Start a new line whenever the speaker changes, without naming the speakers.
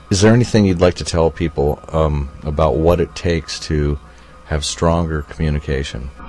Is there anything you'd like to tell people about what it takes to have stronger communication?